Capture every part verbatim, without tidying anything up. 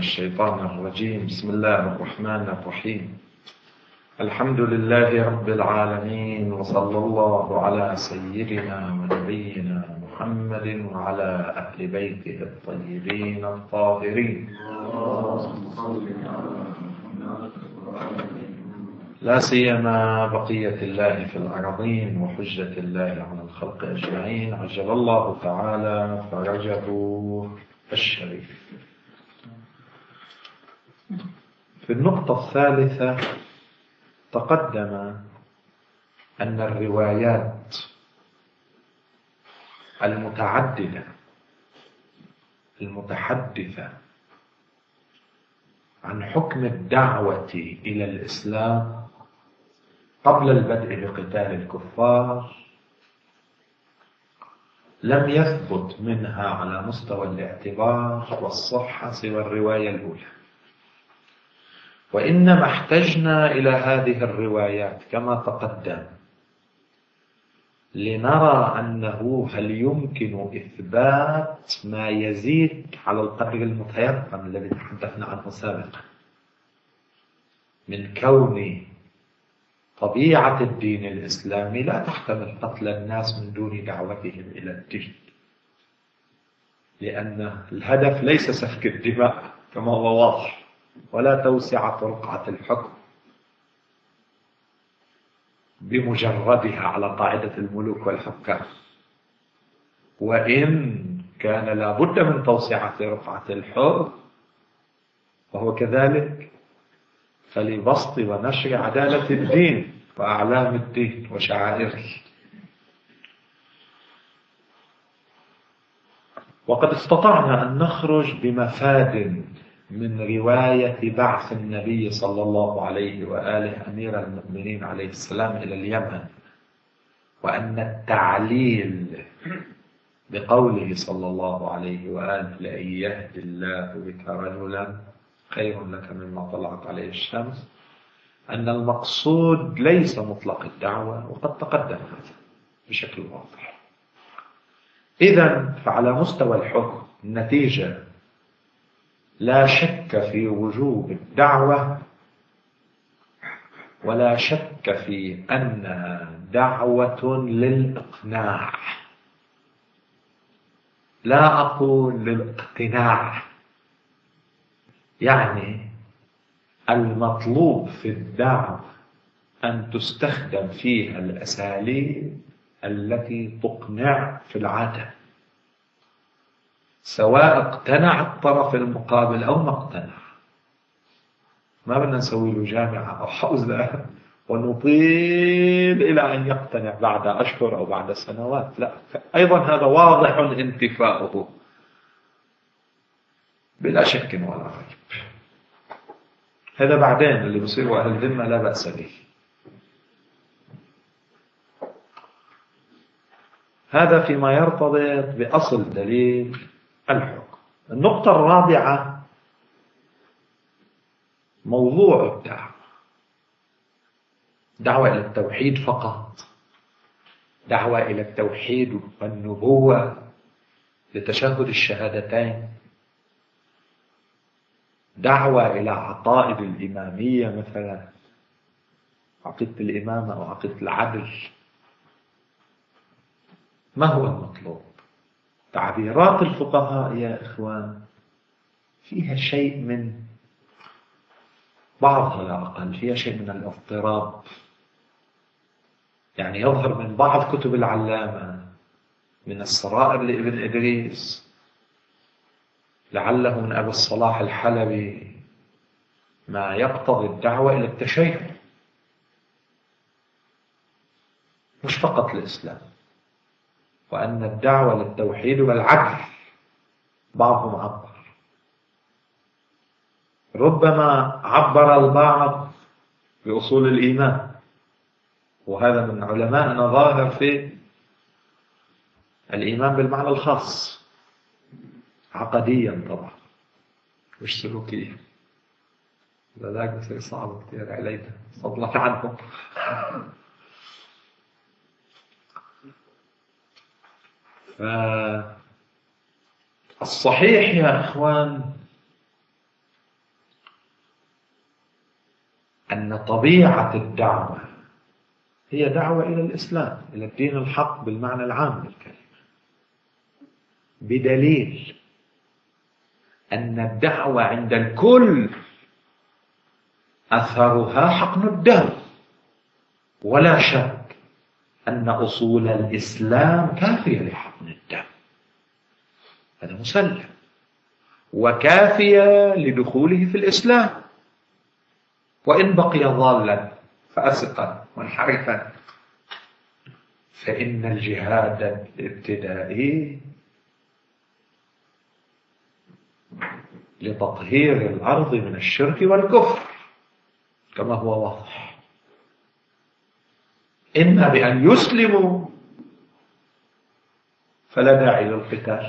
الشيطان الرجيم. بسم الله الرحمن الرحيم. الحمد لله رب العالمين، وصلى الله على سيدنا ونبينا محمد وعلى أهل بيته الطيبين الطاهرين، لا سيما بقية الله في الأرضين وحجة الله على الخلق أجمعين، عجل الله تعالى فرجه الشريف. في النقطة الثالثة تقدم أن الروايات المتعددة المتحدثة عن حكم الدعوة إلى الإسلام قبل البدء بقتال الكفار لم يثبت منها على مستوى الاعتبار والصحة سوى الرواية الأولى، وإنما احتجنا إلى هذه الروايات كما تقدم لنرى أنه هل يمكن إثبات ما يزيد على القدر المتيقن الذي تحدثنا عنه سابقا من كون طبيعة الدين الإسلامي لا تحتمل قتل الناس من دون دعوتهم إلى الدين، لأن الهدف ليس سفك الدماء كما هو واضح، ولا توسعة رقعة الحكم بمجردها على قاعدة الملوك والحكام، وإن كان لا بد من توسعة رقعة الحكم وهو كذلك فلبسط ونشر عدالة الدين وأعلام الدين وشعائره. وقد استطعنا أن نخرج بمفاد من رواية بعث النبي صلى الله عليه وآله أمير المؤمنين عليه السلام إلى اليمن، وأن التعليل بقوله صلى الله عليه وآله لأن يهدي الله بك رجلا خير لك مما طلعت عليه الشمس، أن المقصود ليس مطلق الدعوة، وقد تقدم هذا بشكل واضح. إذن فعلى مستوى الحكم النتيجة لا شك في وجوب الدعوة، ولا شك في أنها دعوة للإقناع، لا أقول للاقتناع، يعني المطلوب في الدعوة أن تستخدم فيها الأساليب التي تقنع في العادة، سواء اقتنع الطرف المقابل أو ما اقتنع. ما بدنا نسوي له جامعة أو حوزة ونطيل إلى أن يقتنع بعد أشهر أو بعد سنوات، لا، أيضا هذا واضح انتفاؤه بلا شك ولا ريب. هذا بعدين اللي بصير أهل الذمة لا بأس به. هذا فيما يرتبط بأصل دليل الحكم. النقطة الرابعة موضوع الدعوة، دعوة إلى التوحيد فقط، دعوة إلى التوحيد والنبوة لتشهد الشهادتين، دعوة إلى عقائد الإمامية مثلا عقيدة الإمامة أو عقيدة العدل. ما هو المطلوب؟ تعبيرات الفقهاء يا إخوان فيها شيء من بعضها لا أقل فيها شيء من الاضطراب، يعني يظهر من بعض كتب العلامة من السرائر لابن إدريس، لعله من أبي الصلاح الحلبي، ما يقتضي الدعوة إلى التشيع مش فقط الإسلام، وأن الدعوة للتوحيد والعدل. بعضهم عبر، ربما عبر البعض بأصول الإيمان، وهذا من علماءنا ظاهر في الإيمان بالمعنى الخاص عقديا طبعا مش سلوكيا، لذلك بصير صعب كثير علينا فضلا عنهم. فالصحيح يا أخوان أن طبيعة الدعوة هي دعوة إلى الإسلام، إلى الدين الحق بالمعنى العام للكلمة، بدليل أن الدعوة عند الكل أثرها حقن الدم، ولا شك أن أصول الإسلام كافية لحقن الدم، هذا مسلم، وكافية لدخوله في الإسلام، وإن بقي ضالا فاسقا منحرفا، فإن الجهاد الابتدائي لتطهير الأرض من الشرك والكفر كما هو واضح، إما بأن يسلموا فلا داعي للقتال،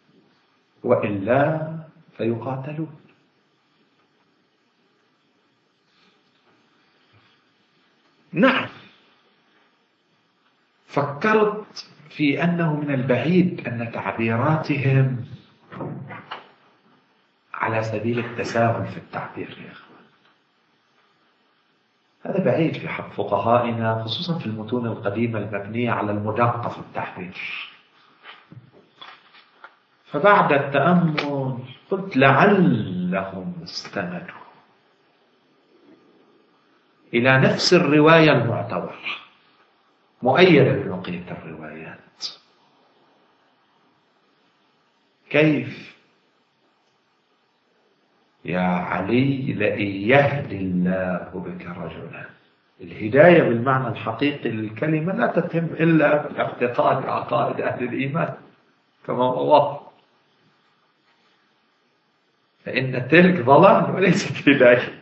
وإلا فيقاتلون. نعم، فكرت في أنه من البعيد أن تعبيراتهم على سبيل التساهل في التعبير يا أخوان، هذا بعيد في حق فقهائنا، خصوصا في المتون القديمة المبنية على المدقة في التعبير. فبعد التأمل قلت لعلهم استندوا إلى نفس الرواية المعتبرة مؤيدة ببقية الروايات. كيف؟ يا علي لئن يهدي الله بك رجلا. الهداية بالمعنى الحقيقي للكلمة لا تتم إلا باعتقاد عقائد أهل الإيمان كما هو واضح، فإن تلك ضلال وليست هداية،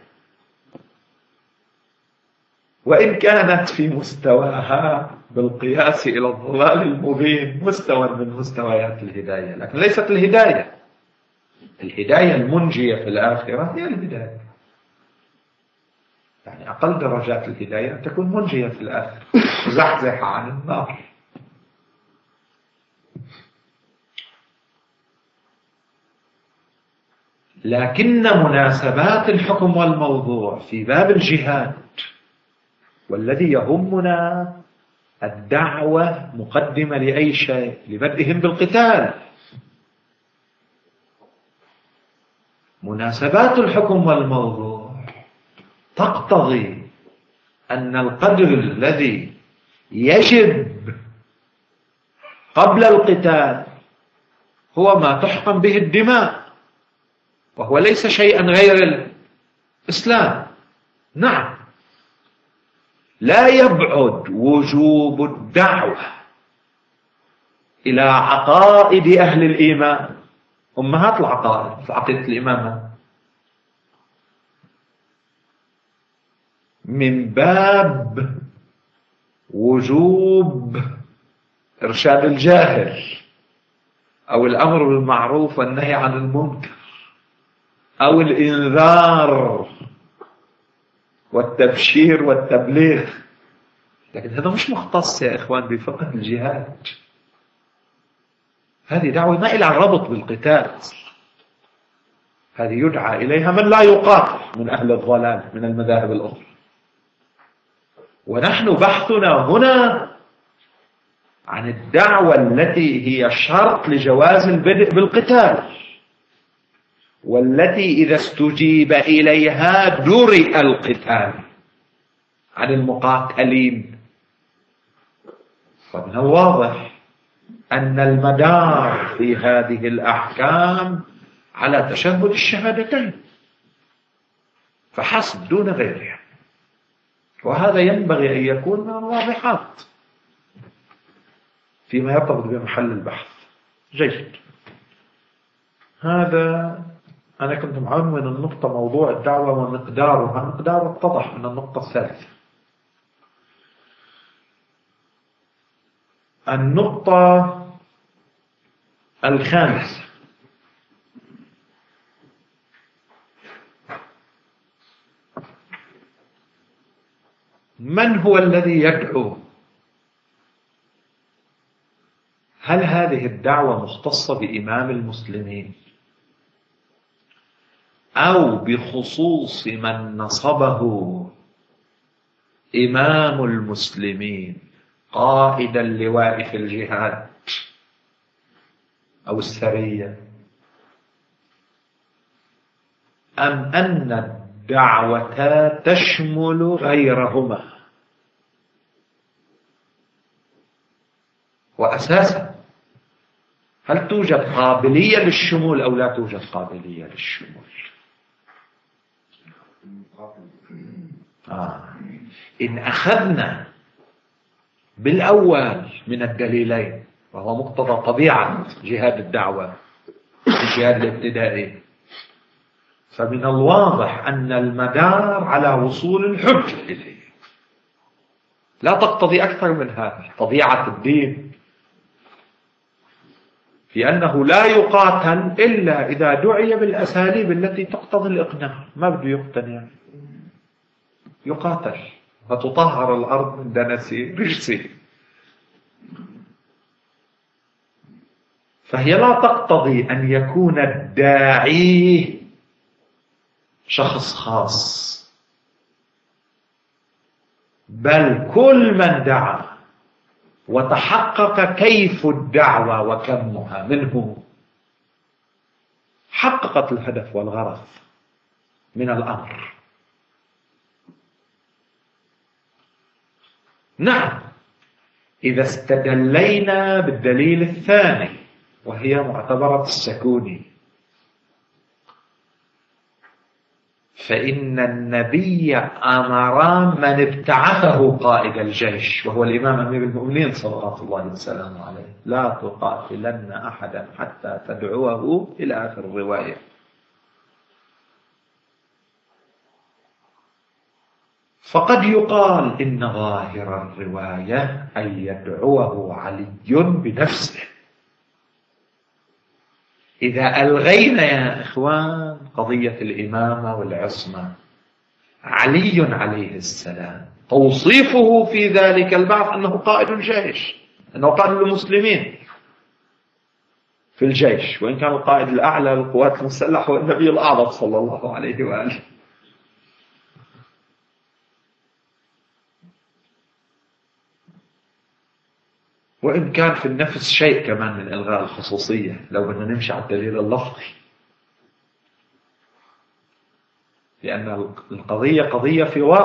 وإن كانت في مستواها بالقياس إلى الضلال المبين مستوى من مستويات الهداية، لكن ليست الهداية. الهداية المنجية في الآخرة هي الهداية، يعني أقل درجات الهداية أن تكون منجية في الآخرة، زحزح عن النار. لكن مناسبات الحكم والموضوع في باب الجهاد، والذي يهمنا الدعوة مقدمة لأي شيء لبدئهم بالقتال، مناسبات الحكم والموضوع تقتضي أن القدر الذي يجب قبل القتال هو ما تحقن به الدماء، وهو ليس شيئا غير الإسلام. نعم، لا يبعد وجوب الدعوة إلى عقائد أهل الإيمان، أمهات العقائد في عقيدة الإمامة، من باب وجوب إرشاد الجاهل أو الأمر بالمعروف والنهي عن المنكر أو الإنذار والتبشير والتبليغ. لكن هذا مش مختص يا إخوان بفقه الجهاد، هذه دعوة ما إلى ربط بالقتال، هذه يدعى إليها من لا يقاتل من أهل الضلال من المذاهب الأخرى. ونحن بحثنا هنا عن الدعوة التي هي شرط لجواز البدء بالقتال، والتي إذا استجيب إليها درئ القتال عن المقاتلين. فمن الواضح أن المدار في هذه الأحكام على تشهد الشهادتين فحسب دون غيرها، وهذا ينبغي أن يكون من الواضحات فيما يرتبط بمحل البحث. جيد، هذا أنا كنت معنون النقطة موضوع الدعوة ومقدارها. مقدار اتضح من النقطة الثالثة. النقطة الخامسة، من هو الذي يدعو؟ هل هذه الدعوة مختصة بإمام المسلمين أو بخصوص من نصبه إمام المسلمين قائد اللواء في الجهاد أو السرية، أم أن الدعوة تشمل غيرهما؟ وأساسا هل توجد قابلية للشمول أو لا توجد قابلية للشمول؟ آه. إن أخذنا بالأول من الدليلين وهو مقتضى طبيعة جهاد الدعوة الجهاد الابتدائي، فمن الواضح أن المدار على وصول الحجة إليه، لا تقتضي أكثر من هذا طبيعة الدين، في أنه لا يقاتل إلا إذا دعي بالأساليب التي تقتضي الإقناع. ما بده يقتنع يقاتل، فتطهر الأرض من دنس رجسه. فهي لا تقتضي أن يكون الداعي شخص خاص، بل كل من دعا وتحقق كيف الدعوة وكمها منه حققت الهدف والغرض من الأمر. نعم، إذا استدلينا بالدليل الثاني وهي معتبرة السكوني، فإن النبي أمر من ابتعثه قائد الجيش وهو الإمام أمير المؤمنين صلوات الله وسلامه عليه: لا تقاتلن أحدا حتى تدعوه، إلى آخر الرواية. فقد يقال إن ظاهر الرواية أن يدعوه علي بنفسه. إذا ألغينا يا إخوان قضية الإمامة والعصمة، علي عليه السلام توصيفه في ذلك البعث أنه قائد الجيش، أنه قائد المسلمين في الجيش، وإن كان القائد الأعلى للقوات المسلحة هو النبي الأعظم صلى الله عليه وآله. وإن كان في النفس شيء كمان من إلغاء الخصوصية لو بدنا نمشي على الدليل اللفظي، لأن القضية قضية في واقع